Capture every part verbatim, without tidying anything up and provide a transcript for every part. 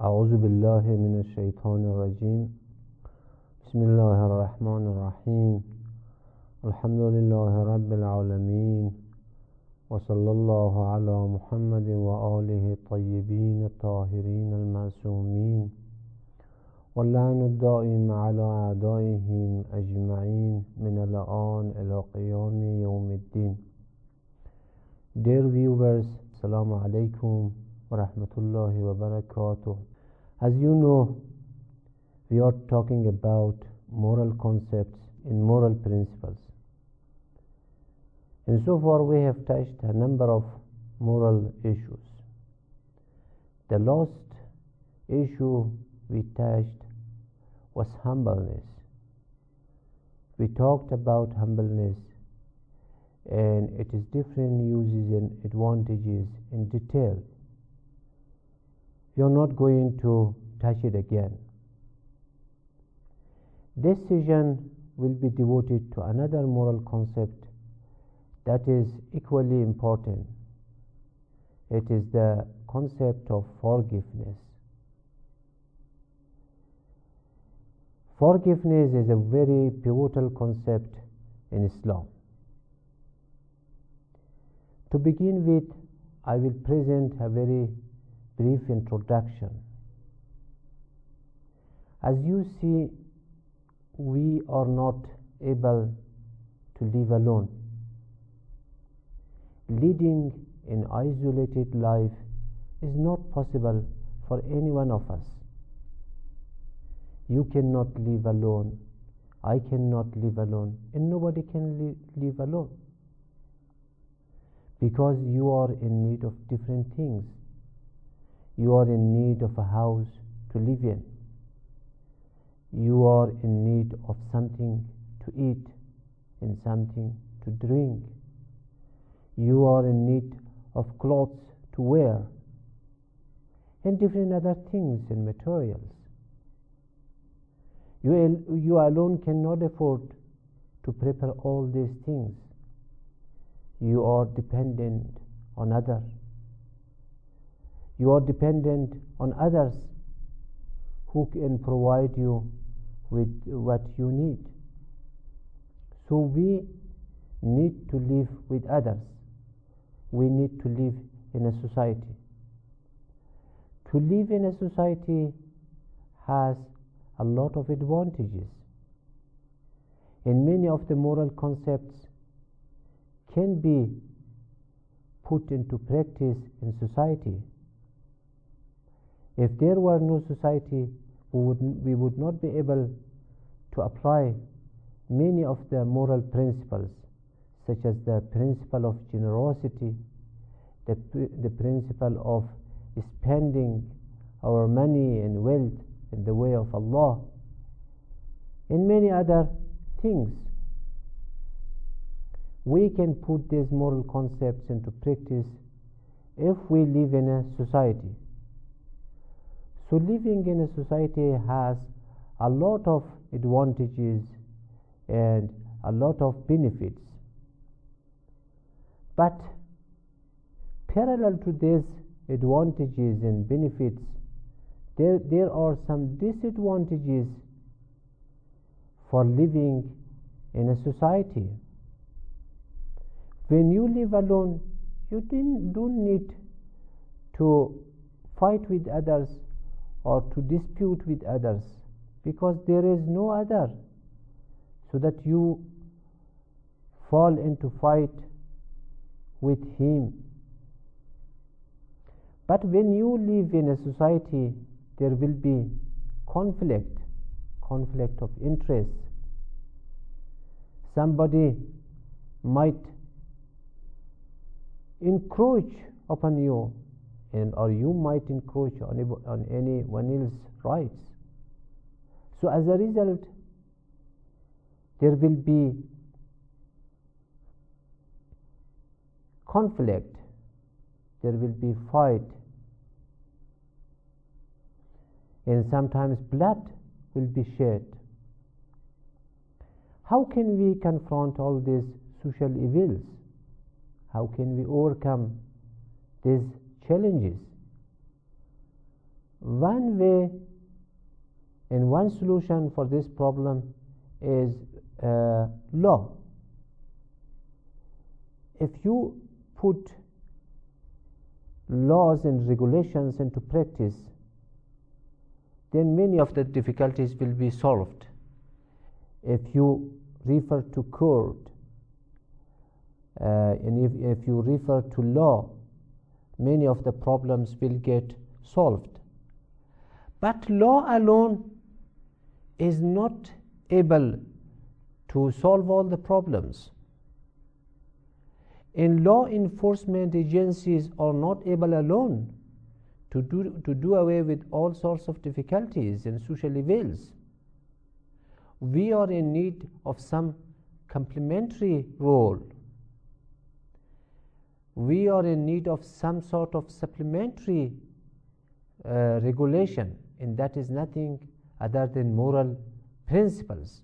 أعوذ بالله من الشيطان الرجيم. بسم الله الرحمن الرحيم. الحمد لله رب العالمين، وصلى الله على محمد وآله الطيبين الطاهرين المعصومين، واللعن الدائم على أعدائهم أجمعين من الآن إلى قيام يوم الدين. Dear viewers, Assalamu alaikum wa rahmatullahi wa barakatuh. As you know, we are talking about moral concepts and moral principles. And so far we have touched a number of moral issues. The last issue we touched was humbleness. We talked about humbleness and its different uses and advantages in detail. We are not going to touch it again. This session will be devoted to another moral concept that is equally important. It is the concept of forgiveness. Forgiveness is a very pivotal concept in Islam. To begin with, I will present a very brief introduction. As you see, we are not able to live alone. Leading an isolated life is not possible for any one of us. You cannot live alone, I cannot live alone, and nobody can li- live alone. Because you are in need of different things. You are in need of a house to live in. You are in need of something to eat and something to drink. You are in need of clothes to wear and different other things and materials. You, you alone cannot afford to prepare all these things. You are dependent on others. You are dependent on others who can provide you with what you need. So we need to live with others. We need to live in a society. To live in a society has a lot of advantages. And many of the moral concepts can be put into practice in society. If there were no society, we would, we would not be able to apply many of the moral principles, such as the principle of generosity, the, the principle of spending our money and wealth in the way of Allah, and many other things. We can put these moral concepts into practice if we live in a society. So living in a society has a lot of advantages and a lot of benefits. But parallel to these advantages and benefits, there, there are some disadvantages for living in a society. When you live alone, you don't need to fight with others or to dispute with others, because there is no other, so that you fall into fight with him. But when you live in a society, there will be conflict, conflict of interest. Somebody might encroach upon you, and or you might encroach on, on anyone else's rights. So as a result, there will be conflict, there will be fight, and sometimes blood will be shed. How can we confront all these social evils? How can we overcome these challenges? One way and one solution for this problem is uh, law. If you put laws and regulations into practice, then many of the difficulties will be solved. If you refer to court uh, and if, if you refer to law, many of the problems will get solved. But law alone is not able to solve all the problems. And law enforcement agencies are not able alone to do, to do away with all sorts of difficulties and social evils. We are in need of some complementary role. We are in need of some sort of supplementary uh, regulation, and that is nothing other than moral principles.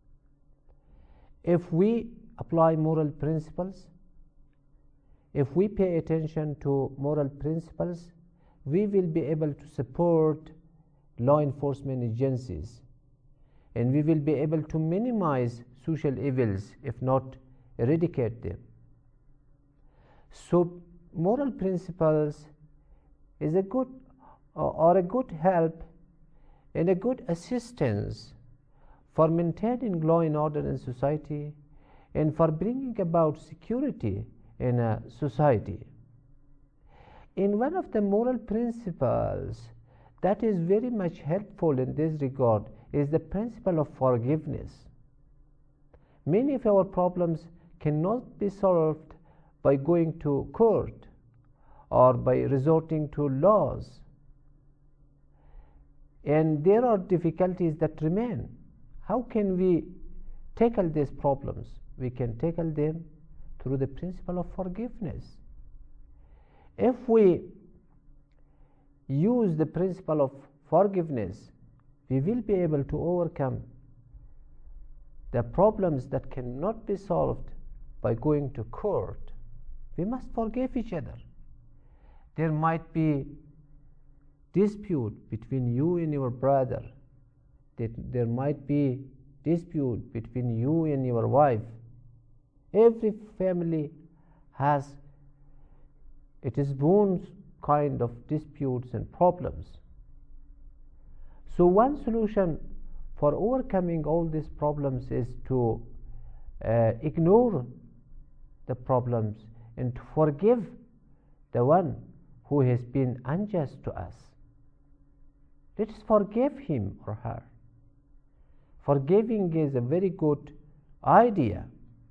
If we apply moral principles, if we pay attention to moral principles, we will be able to support law enforcement agencies, and we will be able to minimize social evils, if not eradicate them. So moral principles is a good uh, or a good help and a good assistance for maintaining law and order in society and for bringing about security in a society. In one of the moral principles that is very much helpful in this regard is the principle of forgiveness. Many of our problems cannot be solved by going to court or by resorting to laws, and there are difficulties that remain. How can we tackle these problems? We can tackle them through the principle of forgiveness. If we use the principle of forgiveness, we will be able to overcome the problems that cannot be solved by going to court. We must forgive each other. There might be dispute between you and your brother, that there might be dispute between you and your wife. Every family has its own kind of disputes and problems. So one solution for overcoming all these problems is to uh, ignore the problems and to forgive the one who has been unjust to us. Let us forgive him or her. Forgiving is a very good idea.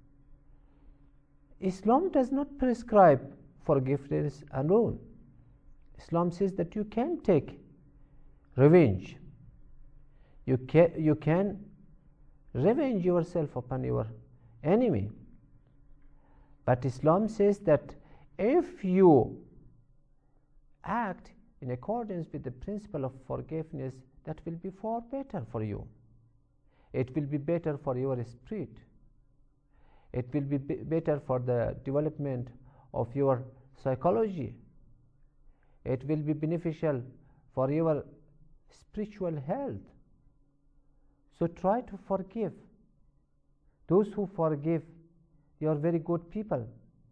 Islam does not prescribe forgiveness alone. Islam says that you can take revenge. You can, you can revenge yourself upon your enemy. But Islam says that if you act in accordance with the principle of forgiveness, that will be far better for you. It will be better for your spirit. It will be better for the development of your psychology. It will be beneficial for your spiritual health. So try to forgive. Those who forgive, they are very good people.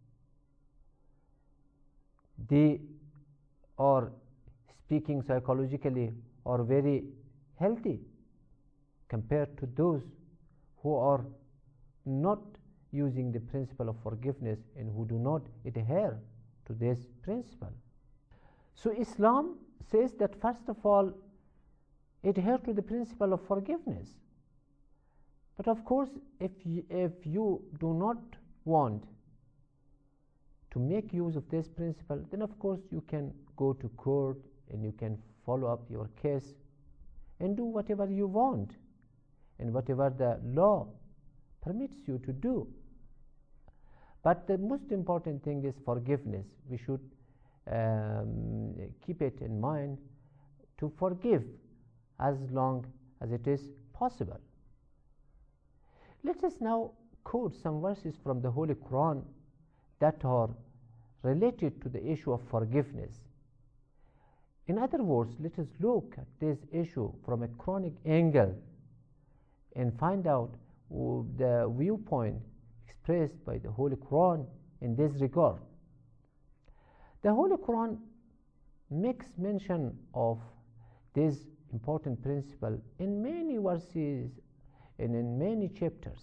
They are, speaking psychologically, are very healthy compared to those who are not using the principle of forgiveness and who do not adhere to this principle. So Islam says that first of all, adhere to the principle of forgiveness. But of course, if you, if you do not want to make use of this principle, then of course you can go to court and you can follow up your case and do whatever you want and whatever the law permits you to do. But the most important thing is forgiveness. We should um, keep it in mind to forgive as long as it is possible. Let us now quote some verses from the Holy Quran that are related to the issue of forgiveness. In other words, let us look at this issue from a Quranic angle and find out the viewpoint expressed by the Holy Quran in this regard. The Holy Quran makes mention of this important principle in many verses and in many chapters.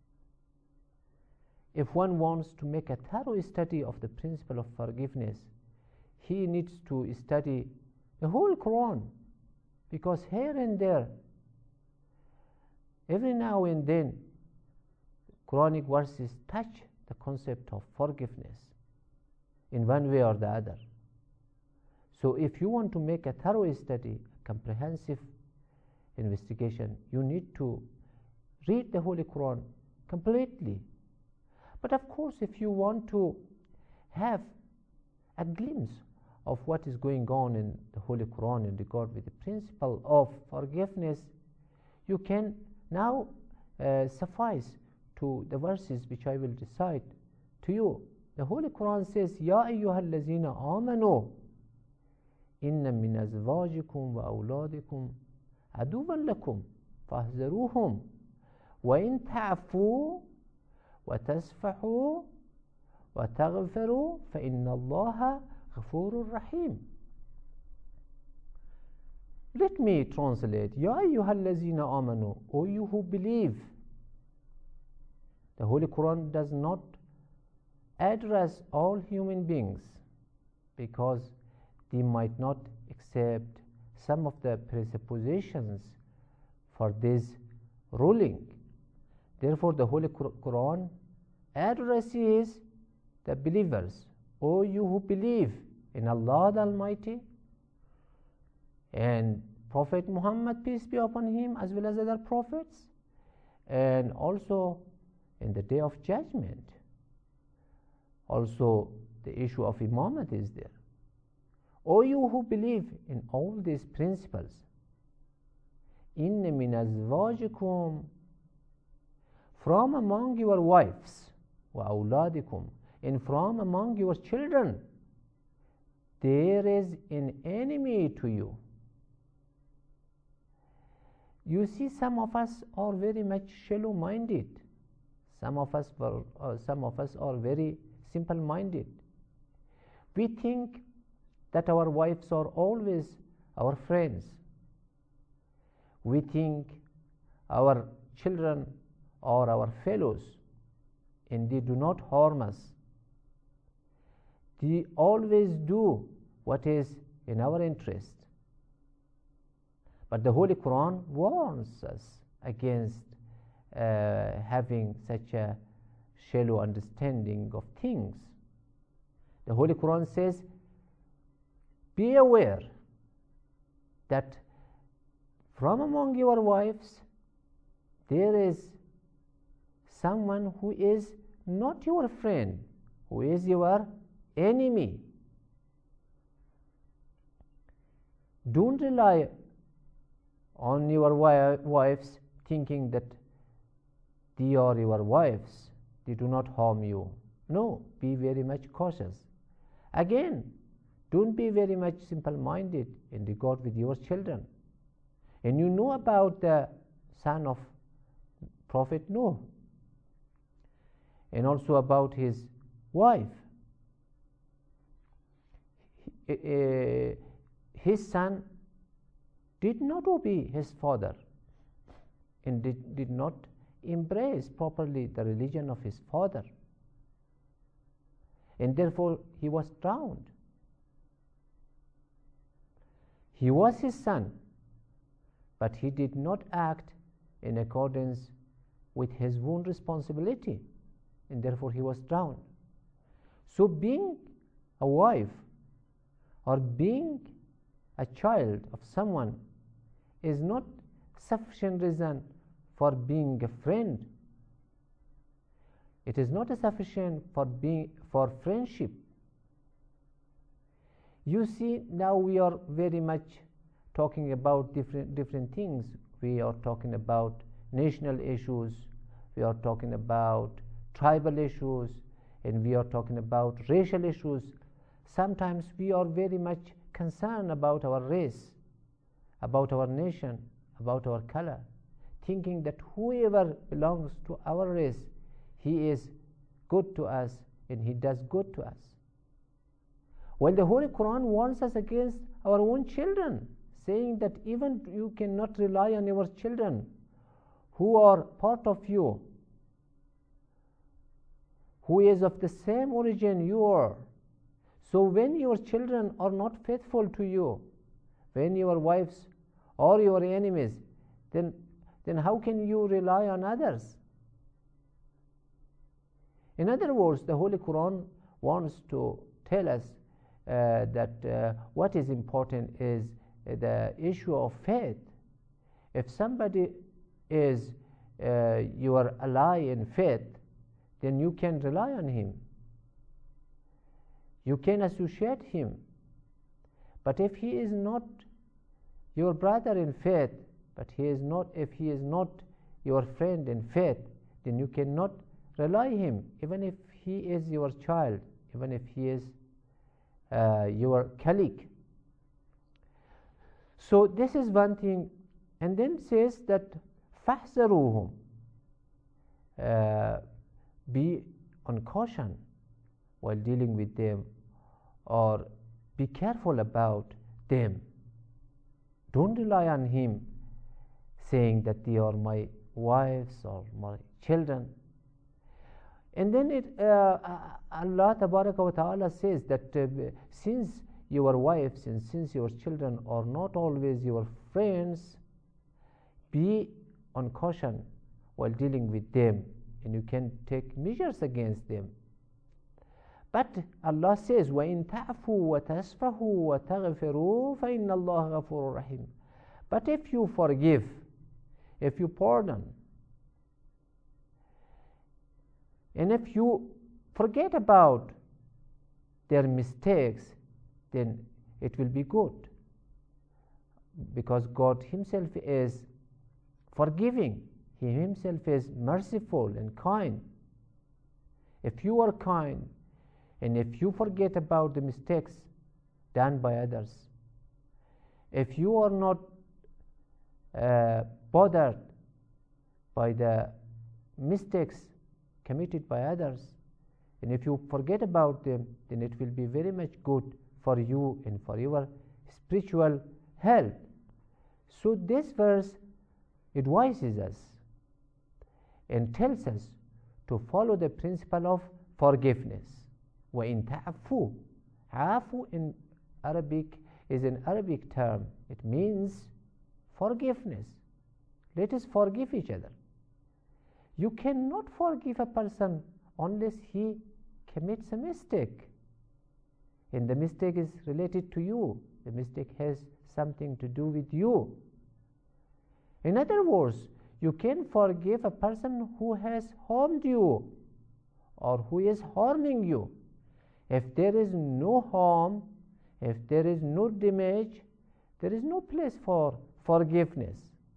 If one wants to make a thorough study of the principle of forgiveness, he needs to study the whole Quran, because here and there, every now and then, Quranic verses touch the concept of forgiveness in one way or the other. So if you want to make a thorough study, a comprehensive investigation, you need to read the Holy Quran completely. But of course, if you want to have a glimpse of what is going on in the Holy Quran in regard with the principle of forgiveness, you can now uh, suffice to the verses which I will recite to you. The Holy Quran says, Ya ayyuhal lazina amanu inna min azwajikum wa awladikum aduwan lakum fahzaruhum wa in ta'fu wa tasfahu wa taghfiru fa inna Allaha ghafurur rahim. Let me translate. Ya ayyuhal lazina amanu, O you who believe. The Holy Quran does not address all human beings because they might not accept some of the presuppositions for this ruling. Therefore, the Holy Quran addresses the believers. O you who believe in Allah the Almighty and Prophet Muhammad, peace be upon him, as well as other prophets, and also in the Day of Judgment. Also, the issue of imamat is there. O you who believe in all these principles, inna min azwajikum, from among your wives, wa awladikum, and from among your children, there is an enemy to you. You see, some of us are very much shallow-minded. Some of us were, uh, some of us are very simple-minded. We think that our wives are always our friends. We think our children are our fellows, and they do not harm us. They always do what is in our interest. But the Holy Quran warns us against uh, having such a shallow understanding of things. The Holy Quran says, be aware that from among your wives there is someone who is not your friend, who is your enemy. Don't rely on your wives thinking that they are your wives, they do not harm you. No, be very much cautious. Again, don't be very much simple-minded in regard with your children. And you know about the son of Prophet Noah, and also about his wife. His son did not obey his father and did, did not embrace properly the religion of his father, and therefore he was drowned. He was his son, but he did not act in accordance with his own responsibility, and therefore he was drowned. So being a wife or being a child of someone is not sufficient reason for being a friend. It is not a sufficient for being for friendship. You see, now we are very much talking about different different things. We are talking about national issues, we are talking about tribal issues, and we are talking about racial issues. Sometimes we are very much concerned about our race, about our nation, about our color, thinking that whoever belongs to our race, he is good to us and he does good to us. While the Holy Quran warns us against our own children, saying that even you cannot rely on your children who are part of you, who is of the same origin you are. So when your children are not faithful to you, when your wives are your enemies, then, then how can you rely on others? In other words, the Holy Quran wants to tell us uh, that uh, what is important is uh, the issue of faith. If somebody is uh, your ally in faith, then you can rely on him. You can associate him. But if he is not your brother in faith, but he is not, if he is not your friend in faith, then you cannot rely on him, even if he is your child, even if he is uh, your colleague. So this is one thing. And then says that فَاحْذَرُوهُمْ, uh, be on caution while dealing with them, or be careful about them. Don't rely on him saying that they are my wives or my children. And then it, uh, Allah Tabaraka wa Ta'ala says that uh, since your wives and since your children are not always your friends, be on caution while dealing with them, and you can take measures against them. But Allah says, وَإِن تَعْفُوا وَتَصْفَحُوا وَتَغْفِرُوا فَإِنَّ اللَّهَ غَفُورٌ رَحِيمٌ. But if you forgive, if you pardon, and if you forget about their mistakes, then it will be good, because God himself is forgiving. He himself is merciful and kind. If you are kind, and if you forget about the mistakes done by others, if you are not uh, bothered by the mistakes committed by others, and if you forget about them, then it will be very much good for you and for your spiritual health. So this verse advises us and tells us to follow the principle of forgiveness. وَإِن تَعْفُوا. Afu in Arabic is an Arabic term. It means forgiveness. Let us forgive each other. You cannot forgive a person unless he commits a mistake, and the mistake is related to you. The mistake has something to do with you. In other words, you can forgive a person who has harmed you or who is harming you. If there is no harm, if there is no damage, there is no place for forgiveness.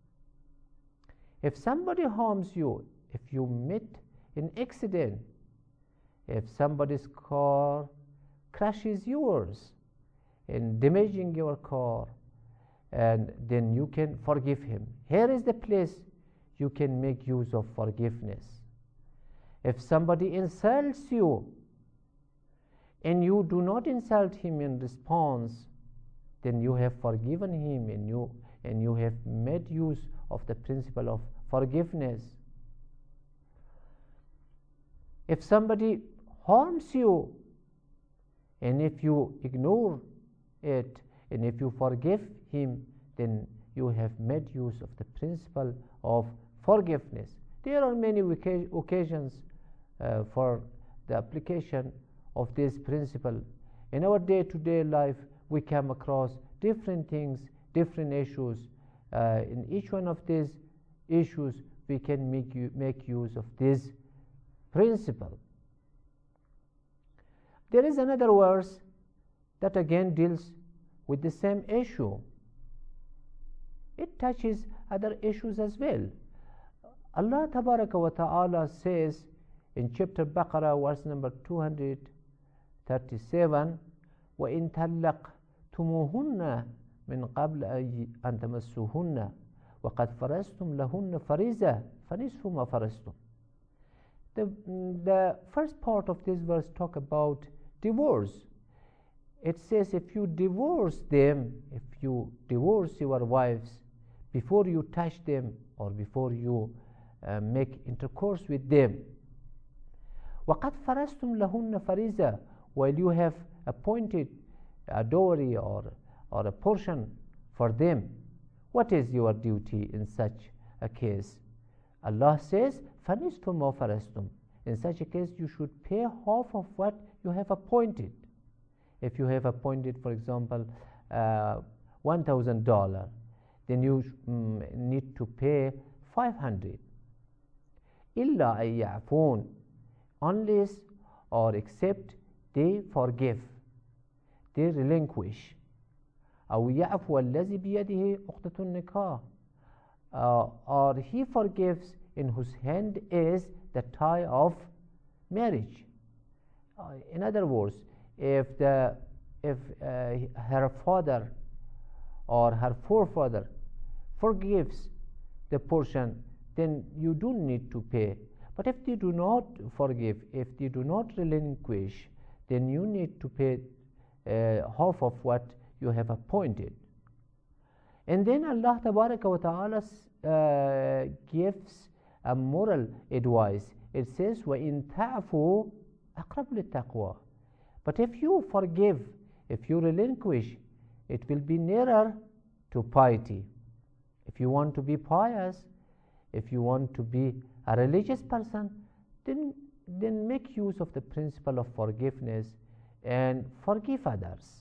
If somebody harms you, if you meet an accident, if somebody's car crashes yours and damaging your car, and then you can forgive him. Here is the place you can make use of forgiveness. If somebody insults you and you do not insult him in response, then you have forgiven him, and you and you have made use of the principle of forgiveness. If somebody harms you, and if you ignore it, and if you forgive him, then you have made use of the principle of forgiveness. There are many occasions uh, for the application of this principle. In our day-to-day life, we come across different things, different issues. Uh, in each one of these issues, we can make, you, make use of this principle. There is another verse that again deals with the same issue. It touches other issues as well. Allah Tabaraka wa Ta'ala says in chapter Baqarah, verse number two hundred thirty-seven, وَإِن طلقتموهن من قبل أن تمسوهن وقد فرضتم لهن فريضة فنصف ما فرضتم. The, the first part of this verse talk about divorce. It says if you divorce them, if you divorce your wives before you touch them or before you uh, make intercourse with them, وَقَدْ فَرَزْتُمْ لَهُنَّ فَرِيضَةً, while you have appointed a dowry or, or a portion for them, what is your duty in such a case? Allah says, فَنِصْفُ مَا فَرَزْتُمْ. In such a case, you should pay half of what you have appointed. If you have appointed, for example, uh, one thousand dollars, then you mm, need to pay five hundred. إِلَّا أَن يَعْفُونَ, unless or except they forgive, they relinquish. أو يعفو الذي بيده عقدة النكاح, uh, or he forgives in whose hand is the tie of marriage. Uh, in other words, if the if uh, her father or her forefather forgives the portion, then you don't need to pay. But if they do not forgive, if they do not relinquish, then you need to pay uh, half of what you have appointed. And then Allah Tabaraka wa Ta'ala uh, gives a moral advice. It says, وَإِن تَعْفُوا أَقْرَبُ لِلتَّقْوَى. But if you forgive, if you relinquish, it will be nearer to piety. If you want to be pious, if you want to be a religious person, then, then make use of the principle of forgiveness and forgive others.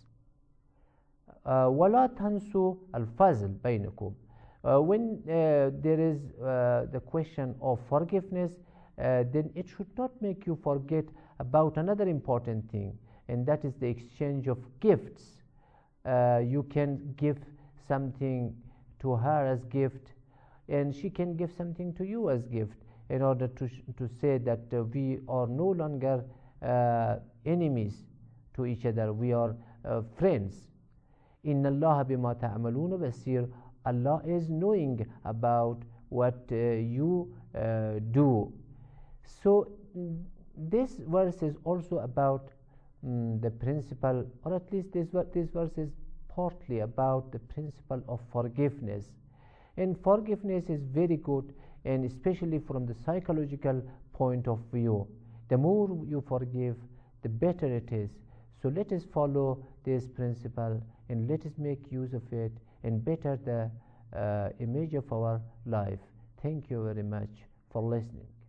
وَلَا تَنْسُوا الْفَضْلَ بَيْنَكُمْ. When uh, there is uh, the question of forgiveness, uh, then it should not make you forget about another important thing, and that is the exchange of gifts. Uh, you can give something to her as gift, and she can give something to you as gift, in order to, to say that uh, we are no longer uh, enemies to each other, we are uh, friends. إِنَّ اللَّهَ بِمَا تَعْمَلُونَ بَصِيرٌ. Allah is knowing about what uh, you uh, do. So this verse is also about um, the principle, or at least this, this verse is partly about the principle of forgiveness. And forgiveness is very good, and especially from the psychological point of view. The more you forgive, the better it is. So let us follow this principle and let us make use of it and better the uh, image of our life. Thank you very much for listening.